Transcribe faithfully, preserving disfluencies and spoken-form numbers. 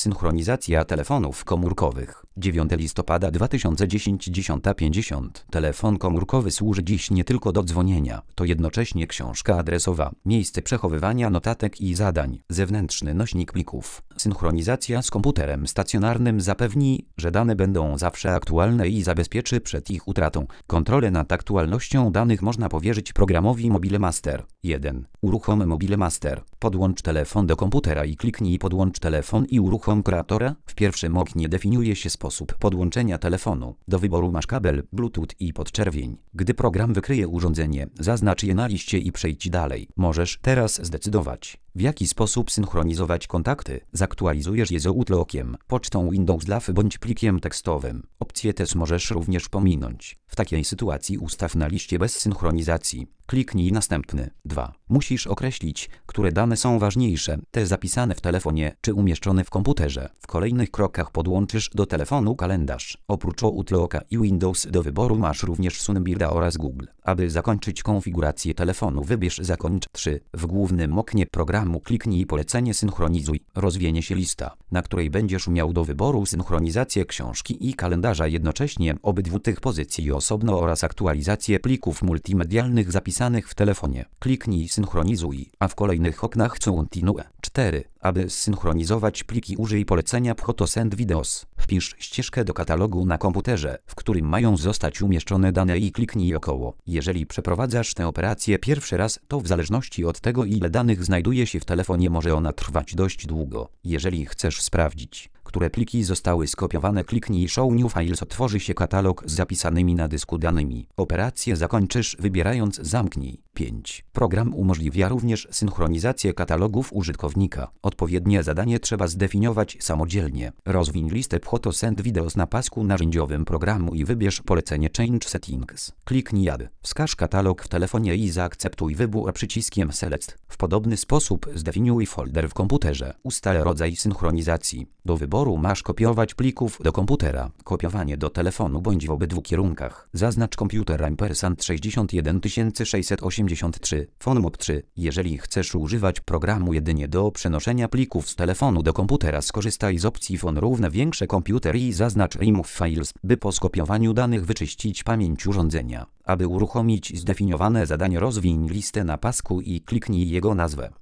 Synchronizacja telefonów komórkowych. dziewiątego listopada dwa tysiące dziesiątego, dziesiąta pięćdziesiąt. Telefon komórkowy służy dziś nie tylko do dzwonienia, to jednocześnie książka adresowa, miejsce przechowywania notatek i zadań, zewnętrzny nośnik plików. Synchronizacja z komputerem stacjonarnym zapewni, że dane będą zawsze aktualne i zabezpieczy przed ich utratą. Kontrolę nad aktualnością danych można powierzyć programowi Mobile Master. jeden. Uruchom Mobile Master. Podłącz telefon do komputera i kliknij Podłącz telefon i uruchom kreatora. W pierwszym oknie definiuje się sposób podłączenia telefonu. Do wyboru masz kabel, Bluetooth i podczerwień. Gdy program wykryje urządzenie, zaznacz je na liście i przejdź dalej. Możesz teraz zdecydować, w jaki sposób synchronizować kontakty. Zaktualizujesz je z Outlookiem, pocztą Windows Live bądź plikiem tekstowym. Opcje te możesz również pominąć. W takiej sytuacji ustaw na liście bez synchronizacji. Kliknij następny. dwa. Musisz określić, które dane są ważniejsze, te zapisane w telefonie czy umieszczone w komputerze. W kolejnych krokach podłączysz do telefonu kalendarz. Oprócz Outlooka i Windows do wyboru masz również Sunbirda oraz Google. Aby zakończyć konfigurację telefonu, wybierz Zakończ. trzy. W głównym oknie programu kliknij Polecenie Synchronizuj. Rozwinie się lista, na której będziesz miał do wyboru synchronizację książki i kalendarza jednocześnie, obydwu tych pozycji osobno oraz aktualizację plików multimedialnych zapisanych w telefonie. Kliknij Synchronizuj, a w kolejnych oknach Continue. cztery. Aby zsynchronizować pliki, użyj polecenia Photos and Videos. Wpisz ścieżkę do katalogu na komputerze, w którym mają zostać umieszczone dane i kliknij około. Jeżeli przeprowadzasz tę operację pierwszy raz, to w zależności od tego, ile danych znajduje się w telefonie, może ona trwać dość długo. Jeżeli chcesz sprawdzić, które pliki zostały skopiowane, kliknij Show New Files. Otworzy się katalog z zapisanymi na dysku danymi. Operację zakończysz wybierając Zamknij. pięć. Program umożliwia również synchronizację katalogów użytkownika. Odpowiednie zadanie trzeba zdefiniować samodzielnie. Rozwiń listę Photos and Videos na pasku narzędziowym programu i wybierz polecenie Change Settings. Kliknij Add. Wskaż katalog w telefonie i zaakceptuj wybór przyciskiem Select. W podobny sposób zdefiniuj folder w komputerze. Ustal rodzaj synchronizacji. Do wyboru masz kopiować plików do komputera, kopiowanie do telefonu bądź w obydwu kierunkach. Zaznacz komputer ampersand sześćdziesiąt jeden tysięcy sześćset osiemdziesiąt trzy, PhoneMob trzy. Jeżeli chcesz używać programu jedynie do przenoszenia plików z telefonu do komputera, skorzystaj z opcji Phone równe większe komputer i zaznacz Remove Files, by po skopiowaniu danych wyczyścić pamięć urządzenia. Aby uruchomić zdefiniowane zadanie, rozwiń listę na pasku i kliknij jego nazwę.